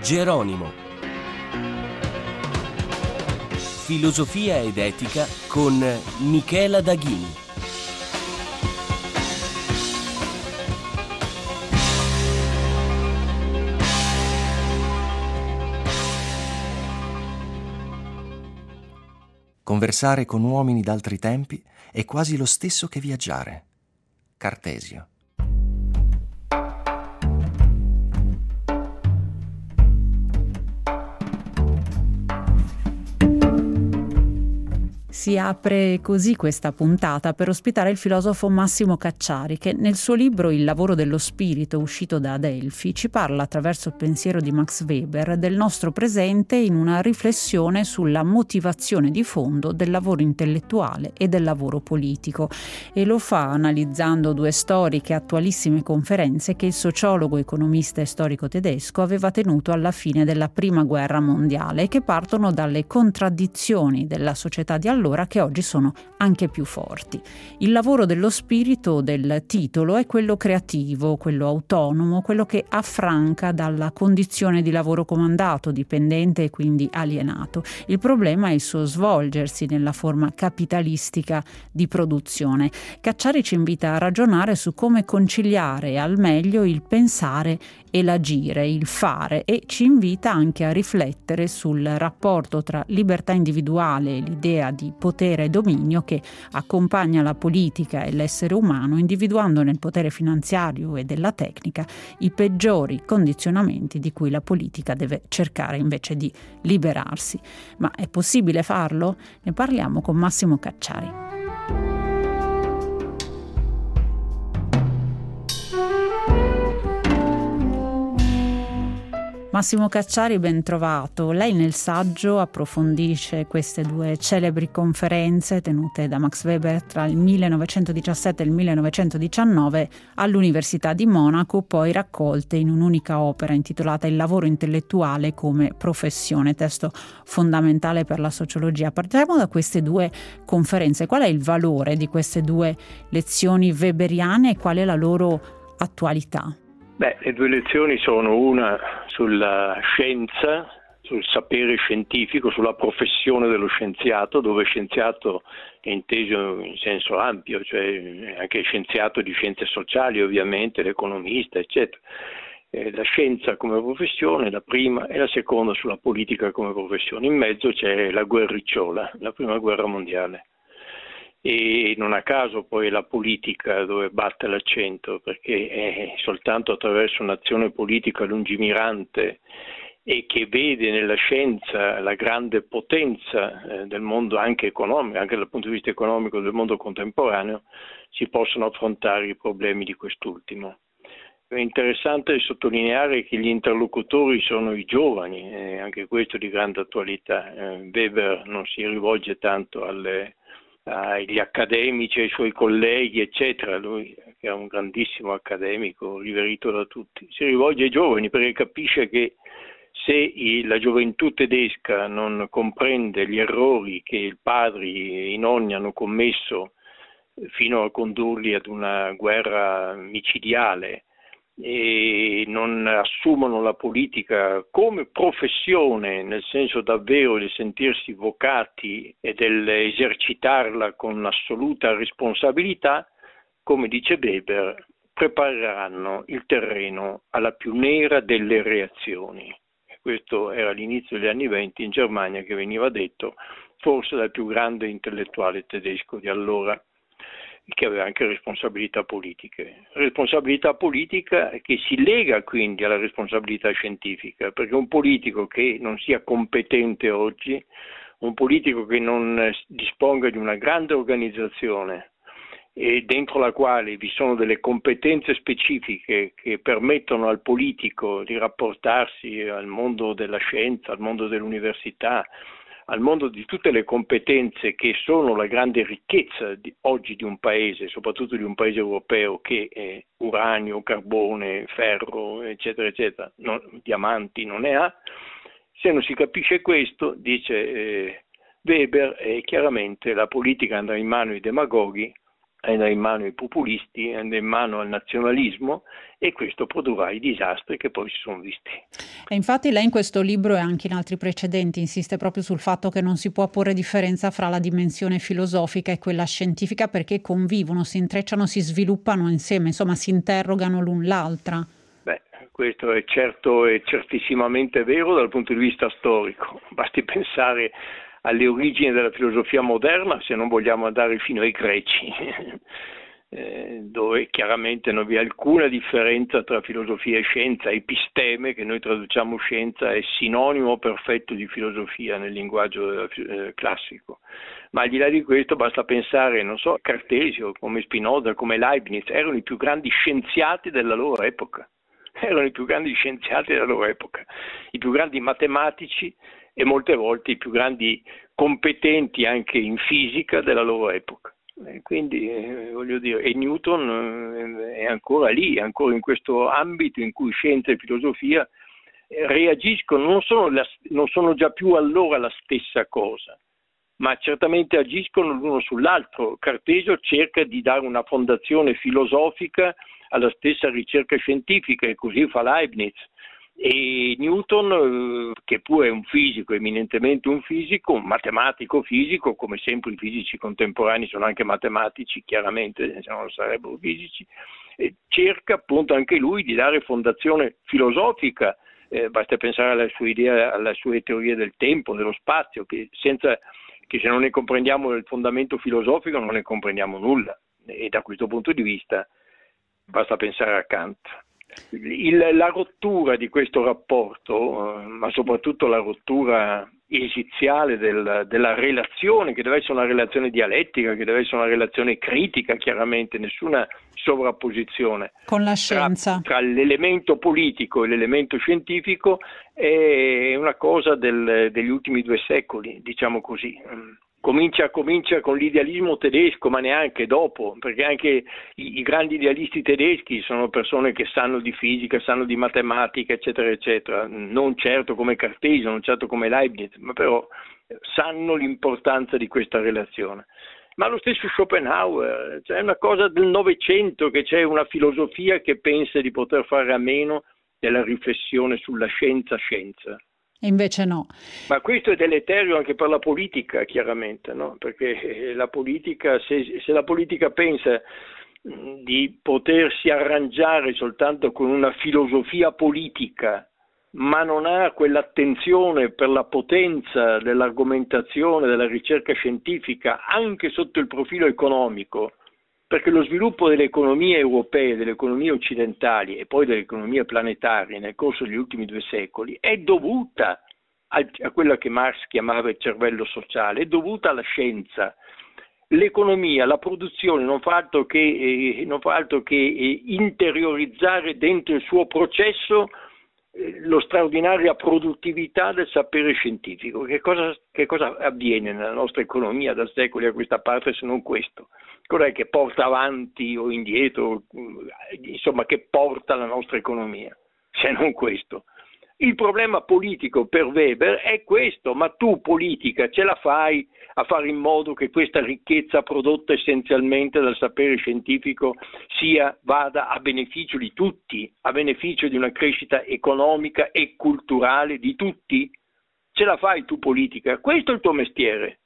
Geronimo. Filosofia ed etica con Michela Daghini. Conversare con uomini d'altri tempi è quasi lo stesso che viaggiare. Cartesio. Si apre così questa puntata per ospitare il filosofo Massimo Cacciari, che nel suo libro Il lavoro dello spirito, uscito da Adelphi, ci parla attraverso il pensiero di Max Weber del nostro presente in una riflessione sulla motivazione di fondo del lavoro intellettuale e del lavoro politico, e lo fa analizzando due storiche attualissime conferenze che il sociologo, economista e storico tedesco aveva tenuto alla fine della Prima Guerra Mondiale e che partono dalle contraddizioni della società di allora che oggi sono anche più forti. Il lavoro dello spirito del titolo è quello creativo, quello autonomo, quello che affranca dalla condizione di lavoro comandato, dipendente e quindi alienato. Il problema è il suo svolgersi nella forma capitalistica di produzione. Cacciari ci invita a ragionare su come conciliare al meglio il pensare e l'agire, il fare, e ci invita anche a riflettere sul rapporto tra libertà individuale e l'idea di potere e dominio che accompagna la politica e l'essere umano, individuando nel potere finanziario e della tecnica i peggiori condizionamenti di cui la politica deve cercare invece di liberarsi. Ma è possibile farlo? Ne parliamo con Massimo Cacciari. Massimo Cacciari, ben trovato. Lei nel saggio approfondisce queste due celebri conferenze tenute da Max Weber tra il 1917 e il 1919 all'Università di Monaco, poi raccolte in un'unica opera intitolata Il lavoro intellettuale come professione, testo fondamentale per la sociologia. Partiamo da queste due conferenze. Qual è il valore di queste due lezioni weberiane e qual è la loro attualità? Le due lezioni sono una sulla scienza, sul sapere scientifico, sulla professione dello scienziato, dove scienziato è inteso in senso ampio, cioè anche scienziato di scienze sociali ovviamente, l'economista, eccetera. La scienza come professione, la prima, e la seconda sulla politica come professione. In mezzo c'è la guerricciola, la prima guerra mondiale. E non a caso poi la politica dove batte l'accento, perché è soltanto attraverso un'azione politica lungimirante e che vede nella scienza la grande potenza del mondo anche economico, anche dal punto di vista economico del mondo contemporaneo, si possono affrontare i problemi di quest'ultimo. È interessante sottolineare che gli interlocutori sono i giovani, anche questo di grande attualità. Weber non si rivolge tanto agli accademici, ai suoi colleghi, eccetera. Lui, che è un grandissimo accademico, riverito da tutti, si rivolge ai giovani perché capisce che se la gioventù tedesca non comprende gli errori che i padri e i nonni hanno commesso fino a condurli ad una guerra micidiale, e non assumono la politica come professione, nel senso davvero di sentirsi vocati e dell'esercitarla con assoluta responsabilità, come dice Weber, prepareranno il terreno alla più nera delle reazioni. Questo era all'inizio degli anni '20 in Germania, che veniva detto forse dal più grande intellettuale tedesco di allora, che aveva anche responsabilità politiche. Responsabilità politica che si lega quindi alla responsabilità scientifica, perché un politico che non sia competente oggi, un politico che non disponga di una grande organizzazione e dentro la quale vi sono delle competenze specifiche che permettono al politico di rapportarsi al mondo della scienza, al mondo dell'università, al mondo di tutte le competenze che sono la grande ricchezza oggi di un paese, soprattutto di un paese europeo, che è uranio, carbone, ferro, eccetera, eccetera, diamanti non ne ha. Se non si capisce questo, dice Weber, chiaramente la politica andrà in mano ai demagoghi andrà in mano ai populisti, andrà in mano al nazionalismo, e questo produrrà i disastri che poi si sono visti. E infatti lei in questo libro e anche in altri precedenti insiste proprio sul fatto che non si può porre differenza fra la dimensione filosofica e quella scientifica, perché convivono, si intrecciano, si sviluppano insieme, insomma si interrogano l'un l'altra. Beh, questo è certo e certissimamente vero dal punto di vista storico. Basti pensare alle origini della filosofia moderna, se non vogliamo andare fino ai greci, dove chiaramente non vi è alcuna differenza tra filosofia e scienza. Episteme, che noi traduciamo scienza, è sinonimo perfetto di filosofia nel linguaggio classico. Ma al di là di questo basta pensare, non so, a Cartesio, come Spinoza, come Leibniz, erano i più grandi scienziati della loro epoca. Erano i più grandi scienziati della loro epoca, i più grandi matematici e molte volte i più grandi competenti anche in fisica della loro epoca. Quindi voglio dire, e Newton è ancora lì, ancora in questo ambito in cui scienza e filosofia reagiscono, non sono già più allora la stessa cosa, ma certamente agiscono l'uno sull'altro. Cartesio cerca di dare una fondazione filosofica alla stessa ricerca scientifica, e così fa Leibniz. E Newton, che pure è un fisico, eminentemente un fisico, un matematico fisico, come sempre i fisici contemporanei sono anche matematici, chiaramente, se non sarebbero fisici, cerca appunto anche lui di dare fondazione filosofica. Basta pensare alla sua idea, alle sue teorie del tempo, dello spazio, che se non ne comprendiamo il fondamento filosofico non ne comprendiamo nulla, e da questo punto di vista basta pensare a Kant. La rottura di questo rapporto, ma soprattutto la rottura esiziale della relazione, che deve essere una relazione dialettica, che deve essere una relazione critica, chiaramente, nessuna sovrapposizione con la scienza tra l'elemento politico e l'elemento scientifico, è una cosa degli ultimi 2 secoli, diciamo così. Comincia con l'idealismo tedesco, ma neanche dopo, perché anche i grandi idealisti tedeschi sono persone che sanno di fisica, sanno di matematica, eccetera, eccetera, non certo come Cartesio, non certo come Leibniz, ma però sanno l'importanza di questa relazione. Ma lo stesso Schopenhauer, è una cosa del Novecento che c'è una filosofia che pensa di poter fare a meno della riflessione sulla scienza. e invece no. Ma questo è deleterio anche per la politica, chiaramente, no? Perché la politica, se la politica pensa di potersi arrangiare soltanto con una filosofia politica, ma non ha quell'attenzione per la potenza dell'argomentazione, della ricerca scientifica, anche sotto il profilo economico, perché lo sviluppo delle economie europee, delle economie occidentali e poi delle economie planetarie nel corso degli ultimi 2 secoli è dovuta a quella che Marx chiamava il cervello sociale, è dovuta alla scienza. L'economia, la produzione non fa altro che interiorizzare dentro il suo processo lo straordinaria produttività del sapere scientifico. Che cosa avviene nella nostra economia da secoli a questa parte se non questo? Cos'è che porta avanti o indietro, insomma, che porta la nostra economia, se non questo? Il problema politico per Weber è questo: ma tu politica ce la fai a fare in modo che questa ricchezza prodotta essenzialmente dal sapere scientifico vada a beneficio di tutti, a beneficio di una crescita economica e culturale di tutti? Ce la fai tu politica? Questo è il tuo mestiere.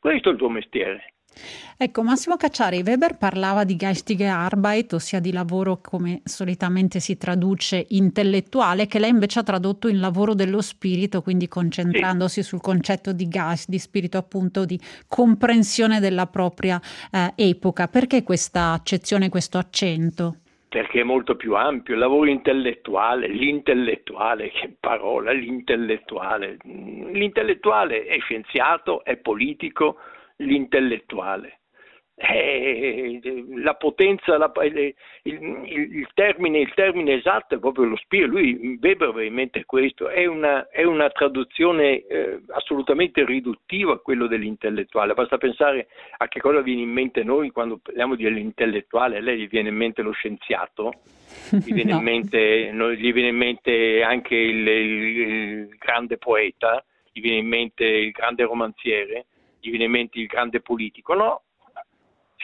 Ecco, Massimo Cacciari, Weber parlava di geistige Arbeit, ossia di lavoro come solitamente si traduce intellettuale, che lei invece ha tradotto in lavoro dello spirito, quindi concentrandosi sul concetto di Geist, di spirito, appunto, di comprensione della propria epoca. Perché questa accezione, questo accento? Perché è molto più ampio, il lavoro intellettuale, l'intellettuale, che parola, l'intellettuale. L'intellettuale è scienziato, è politico, l'intellettuale. La potenza, il termine esatto è proprio lo spirito. Weber aveva in mente questo, è una traduzione assolutamente riduttiva quello dell'intellettuale. Basta pensare a che cosa viene in mente noi quando parliamo dell'intellettuale. A lei gli viene in mente lo scienziato, gli viene, gli viene in mente anche il grande poeta, gli viene in mente il grande romanziere, gli viene in mente il grande politico. No,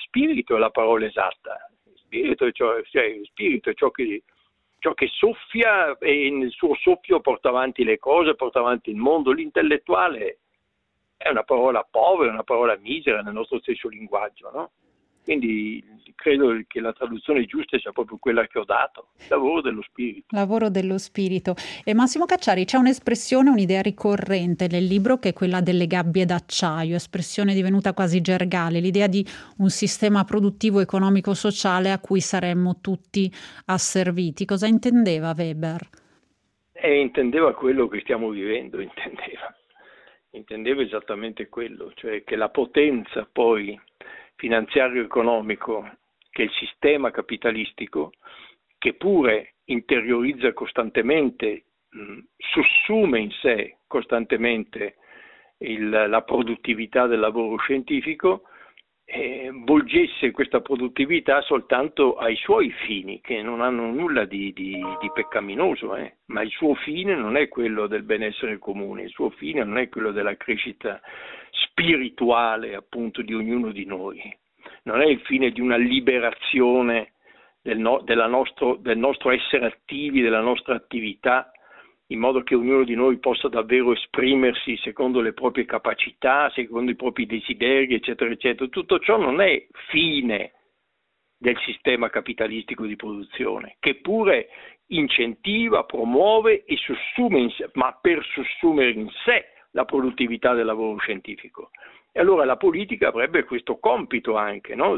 spirito è la parola esatta. Spirito è ciò che soffia e nel suo soffio porta avanti le cose, porta avanti il mondo. L'intellettuale è una parola povera, una parola misera nel nostro stesso linguaggio, no? Quindi credo che la traduzione giusta sia proprio quella che ho dato, lavoro dello spirito. Lavoro dello spirito. E Massimo Cacciari, c'è un'espressione, un'idea ricorrente nel libro che è quella delle gabbie d'acciaio, espressione divenuta quasi gergale, l'idea di un sistema produttivo, economico, sociale a cui saremmo tutti asserviti. Cosa intendeva Weber? Intendeva quello che stiamo vivendo, intendeva esattamente quello, cioè che la potenza poi finanziario-economico, che è il sistema capitalistico, che pure interiorizza costantemente, sussume in sé costantemente la produttività del lavoro scientifico, volgesse questa produttività soltanto ai suoi fini, che non hanno nulla di peccaminoso, ma il suo fine non è quello del benessere comune, il suo fine non è quello della crescita spirituale appunto di ognuno di noi, non è il fine di una liberazione del nostro essere attivi, della nostra attività, in modo che ognuno di noi possa davvero esprimersi secondo le proprie capacità, secondo i propri desideri, eccetera, eccetera. Tutto ciò non è fine del sistema capitalistico di produzione, che pure incentiva, promuove e sussume in sé, ma per sussumere in sé la produttività del lavoro scientifico. E allora la politica avrebbe questo compito anche, no?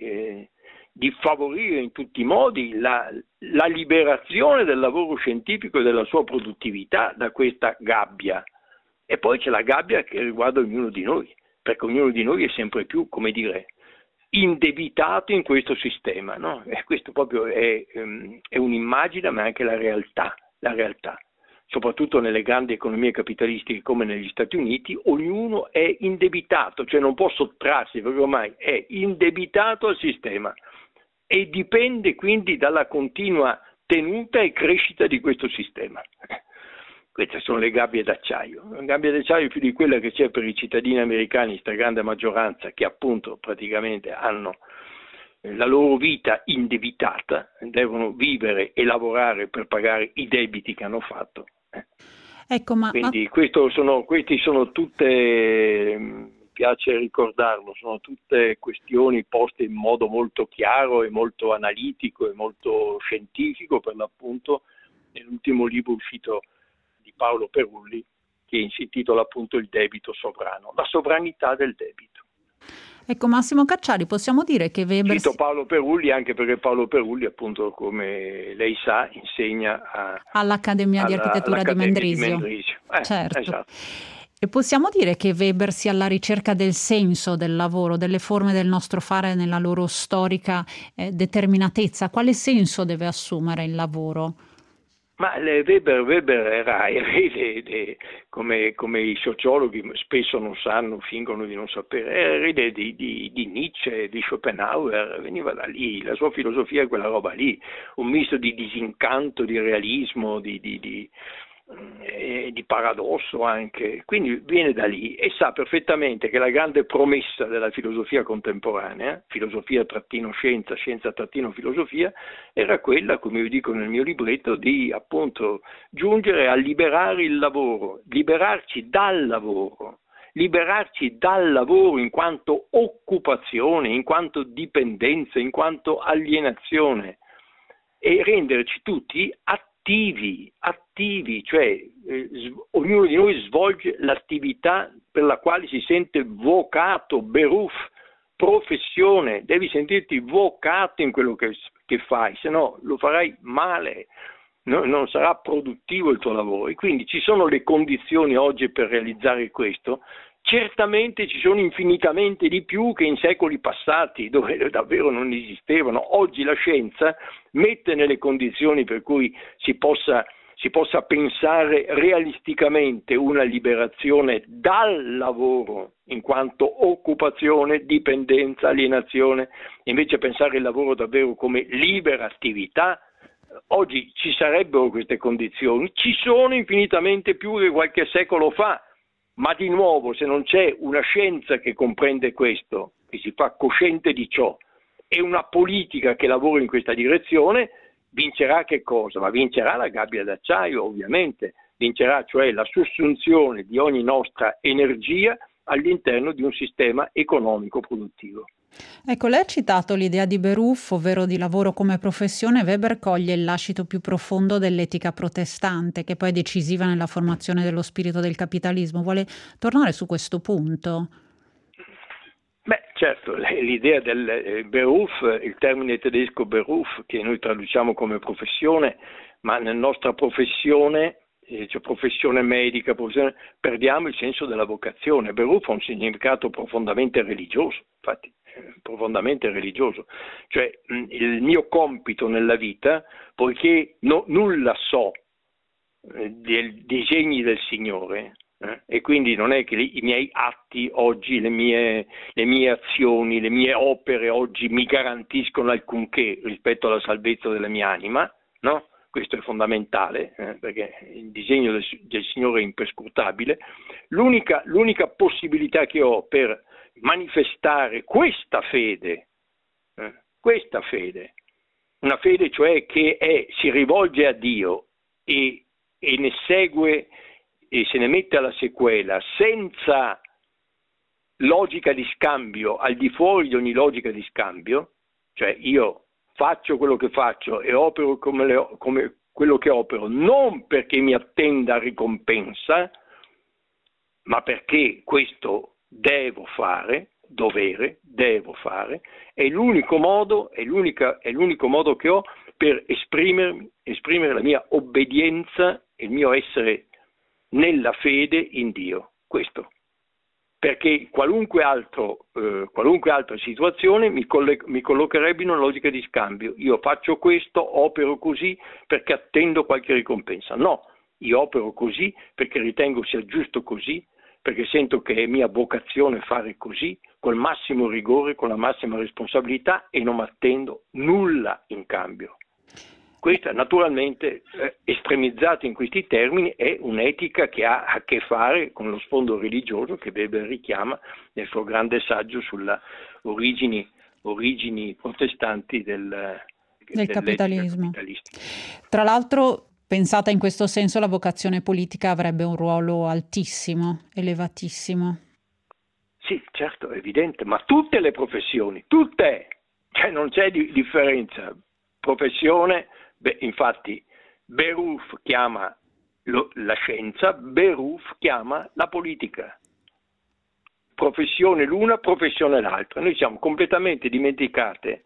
Di favorire in tutti i modi la liberazione del lavoro scientifico e della sua produttività da questa gabbia. E poi c'è la gabbia che riguarda ognuno di noi, perché ognuno di noi è sempre più, come dire, indebitato in questo sistema, no? E questo proprio è un'immagine, ma anche la realtà. Soprattutto nelle grandi economie capitalistiche come negli Stati Uniti, ognuno è indebitato, cioè non può sottrarsi, perché ormai è indebitato al sistema e dipende quindi dalla continua tenuta e crescita di questo sistema. Queste sono le gabbie d'acciaio. Una gabbia d'acciaio più di quella che c'è per i cittadini americani, stragrande maggioranza, che appunto praticamente hanno la loro vita indebitata, devono vivere e lavorare per pagare i debiti che hanno fatto. Ecco, quindi questi sono tutte, piace ricordarlo, sono tutte questioni poste in modo molto chiaro e molto analitico e molto scientifico, per l'appunto, nell'ultimo libro uscito di Paolo Perulli, che si intitola appunto Il debito sovrano, la sovranità del debito. Ecco, Massimo Cacciari, possiamo dire che Weber... Cito Paolo Perulli anche perché Paolo Perulli, appunto, come lei sa, insegna all'Accademia di Architettura di Mendrisio. Certo. Esatto. E possiamo dire che Weber sia alla ricerca del senso del lavoro, delle forme del nostro fare nella loro storica determinatezza. Quale senso deve assumere il lavoro? Ma Weber era erede, come i sociologhi spesso non sanno, fingono di non sapere, era erede di Nietzsche, di Schopenhauer, veniva da lì, la sua filosofia è quella roba lì, un misto di disincanto, di realismo, di paradosso anche, quindi viene da lì e sa perfettamente che la grande promessa della filosofia contemporanea, filosofia-scienza, scienza-filosofia, era quella, come io dico nel mio libretto, di appunto giungere a liberare il lavoro, liberarci dal lavoro in quanto occupazione, in quanto dipendenza, in quanto alienazione e renderci tutti attivi, cioè ognuno di noi svolge l'attività per la quale si sente vocato, beruf, professione, devi sentirti vocato in quello che fai, se no lo farai male, non sarà produttivo il tuo lavoro. E quindi ci sono le condizioni oggi per realizzare questo. Certamente ci sono infinitamente di più che in secoli passati, dove davvero non esistevano. Oggi la scienza mette nelle condizioni per cui si possa pensare realisticamente una liberazione dal lavoro in quanto occupazione, dipendenza, alienazione, invece pensare il lavoro davvero come libera attività. Oggi ci sarebbero queste condizioni, ci sono infinitamente più che qualche secolo fa. Ma di nuovo, se non c'è una scienza che comprende questo, che si fa cosciente di ciò, e una politica che lavora in questa direzione, vincerà che cosa? Ma vincerà la gabbia d'acciaio, ovviamente, vincerà cioè la sussunzione di ogni nostra energia all'interno di un sistema economico produttivo. Ecco, lei ha citato l'idea di Beruf, ovvero di lavoro come professione. Weber coglie il lascito più profondo dell'etica protestante, che poi è decisiva nella formazione dello spirito del capitalismo. Vuole tornare su questo punto? Beh, certo, l'idea del Beruf, il termine tedesco Beruf, che noi traduciamo come professione, ma nella nostra professione, cioè professione medica, perdiamo il senso della vocazione. Beruf ha un significato profondamente religioso, infatti, profondamente religioso. Cioè, il mio compito nella vita, poiché nulla so dei disegni del Signore, e quindi non è che i miei atti oggi, le mie azioni, le mie opere oggi mi garantiscono alcunché rispetto alla salvezza della mia anima, no? Questo è fondamentale, perché il disegno del Signore è imperscrutabile. L'unica possibilità che ho per manifestare questa fede, una fede cioè che si rivolge a Dio e ne segue e se ne mette alla sequela senza logica di scambio, al di fuori di ogni logica di scambio, cioè io faccio quello che faccio e opero come quello che opero, non perché mi attenda ricompensa, ma perché questo devo fare, devo fare, è l'unico modo che ho per esprimere la mia obbedienza, il mio essere nella fede in Dio, questo. Perché qualunque altra situazione mi collocherebbe in una logica di scambio. Io faccio questo, opero così perché attendo qualche ricompensa. No, io opero così perché ritengo sia giusto così, perché sento che è mia vocazione fare così, col massimo rigore, con la massima responsabilità e non attendo nulla in cambio. Questa naturalmente, estremizzata in questi termini, è un'etica che ha a che fare con lo sfondo religioso che Weber richiama nel suo grande saggio sulle origini protestanti del capitalismo. Tra l'altro, pensata in questo senso, la vocazione politica avrebbe un ruolo altissimo, elevatissimo. Sì, certo, è evidente, ma tutte le professioni, tutte, cioè non c'è differenza. Professione, infatti Beruf chiama la scienza, Beruf chiama la politica. Professione l'una, professione l'altra. Noi siamo completamente dimenticate,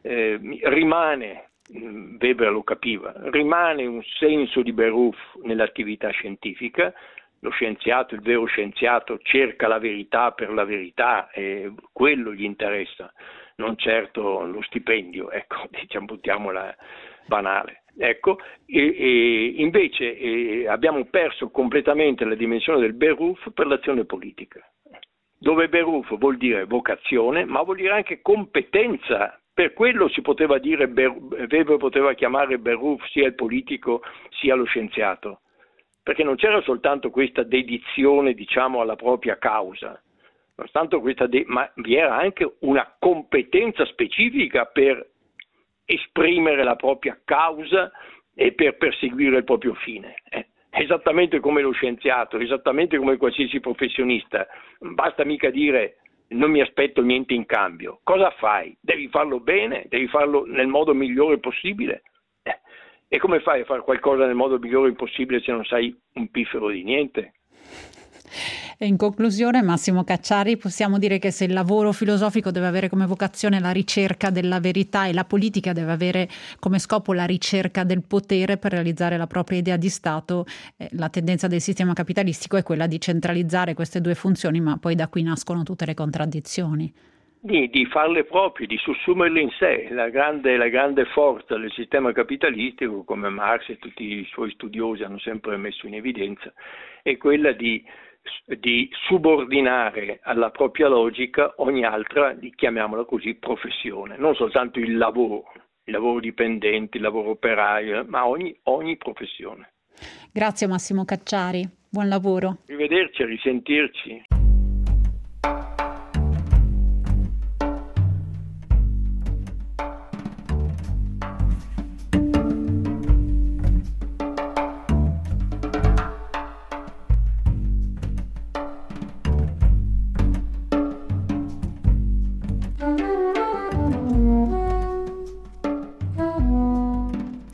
Weber lo capiva, rimane un senso di Beruf nell'attività scientifica. Lo scienziato, il vero scienziato, cerca la verità per la verità e quello gli interessa, non certo lo stipendio, ecco, buttiamola banale. Ecco, e invece abbiamo perso completamente la dimensione del Beruf per l'azione politica, dove Beruf vuol dire vocazione, ma vuol dire anche competenza. Per quello si poteva dire, Weber poteva chiamare Beruf sia il politico sia lo scienziato, perché non c'era soltanto questa dedizione, diciamo, alla propria causa, ma vi era anche una competenza specifica per esprimere la propria causa e per perseguire il proprio fine. Esattamente come lo scienziato, esattamente come qualsiasi professionista. Basta mica dire non mi aspetto niente in cambio. Cosa fai? Devi farlo bene, devi farlo nel modo migliore possibile. E come fai a fare qualcosa nel modo migliore possibile se non sai un piffero di niente? E in conclusione, Massimo Cacciari, possiamo dire che se il lavoro filosofico deve avere come vocazione la ricerca della verità e la politica deve avere come scopo la ricerca del potere per realizzare la propria idea di Stato, la tendenza del sistema capitalistico è quella di centralizzare queste due funzioni, ma poi da qui nascono tutte le contraddizioni. Di farle proprie, di sussumerle in sé. La grande forza del sistema capitalistico, come Marx e tutti i suoi studiosi hanno sempre messo in evidenza, è quella di subordinare alla propria logica ogni altra, chiamiamola così, professione, non soltanto il lavoro dipendente, il lavoro operaio, ma ogni professione. Grazie Massimo Cacciari, buon lavoro. Arrivederci, a risentirci.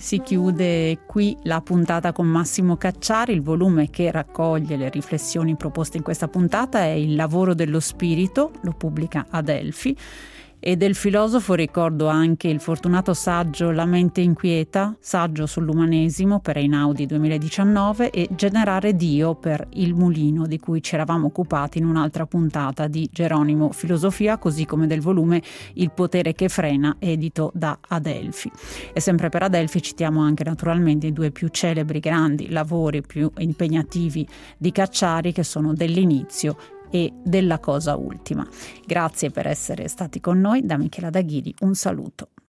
Si chiude qui la puntata con Massimo Cacciari. Il volume che raccoglie le riflessioni proposte in questa puntata è Il lavoro dello spirito, lo pubblica Adelphi. E del filosofo ricordo anche il fortunato saggio La mente inquieta, saggio sull'umanesimo per Einaudi 2019, e Generare Dio per Il mulino, di cui ci eravamo occupati in un'altra puntata di Geronimo Filosofia, così come del volume Il potere che frena, edito da Adelphi. E sempre per Adelphi citiamo anche naturalmente i due più celebri grandi lavori, più impegnativi di Cacciari, che sono Dell'inizio e Della cosa ultima. Grazie per essere stati con noi. Da Michela Daghini un saluto.